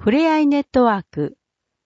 ふれあいネットワーク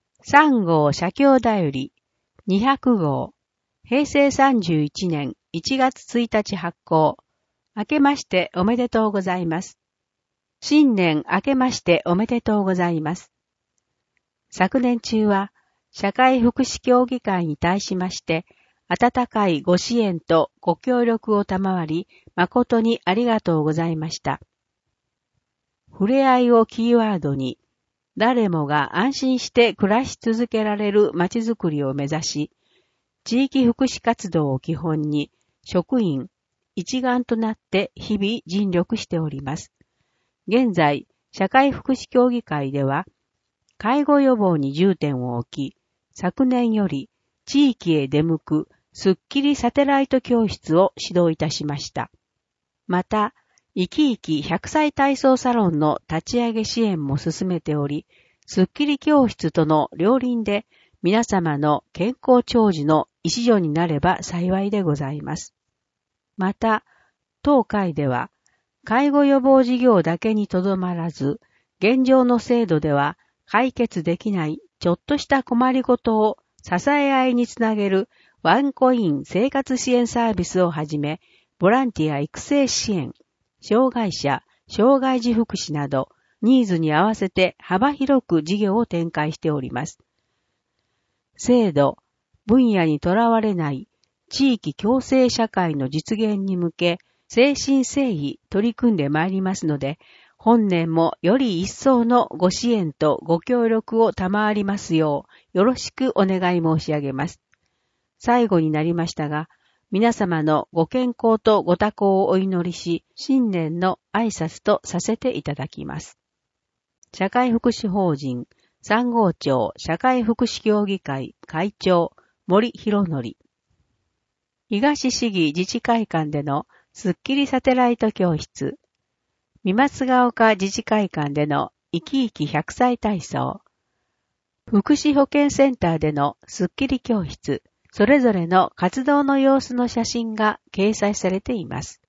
3号社協だより200号平成31年1月1日発行。明けましておめでとうございます。新年明けましておめでとうございます。昨年中は社会福祉協議会に対しまして温かいご支援とご協力を賜り誠にありがとうございました。ふれあいをキーワードに誰もが安心して暮らし続けられるまちづくりを目指し、地域福祉活動を基本に職員一丸となって日々尽力しております。現在、社会福祉協議会では、介護予防に重点を置き、昨年より地域へ出向くスッキリサテライト教室を指導いたしました。また、生き生き100歳体操サロンの立ち上げ支援も進めており、スッキリ教室との両輪で皆様の健康長寿の一助になれば幸いでございます。また、当会では、介護予防事業だけにとどまらず、現状の制度では解決できないちょっとした困りごとを支え合いにつなげるワンコイン生活支援サービスをはじめ、ボランティア育成支援、障害者、障害児福祉など、ニーズに合わせて幅広く事業を展開しております。制度、分野にとらわれない地域共生社会の実現に向け、誠心誠意取り組んでまいりますので、本年もより一層のご支援とご協力を賜りますよう、よろしくお願い申し上げます。最後になりましたが、皆様のご健康とご多幸をお祈りし、新年の挨拶とさせていただきます。社会福祉法人三号町社会福祉協議会会長森博則。東市議自治会館でのスッキリサテライト教室。三松ヶ丘自治会館での生き生き100歳体操。福祉保健センターでのスッキリ教室。それぞれの活動の様子の写真が掲載されています。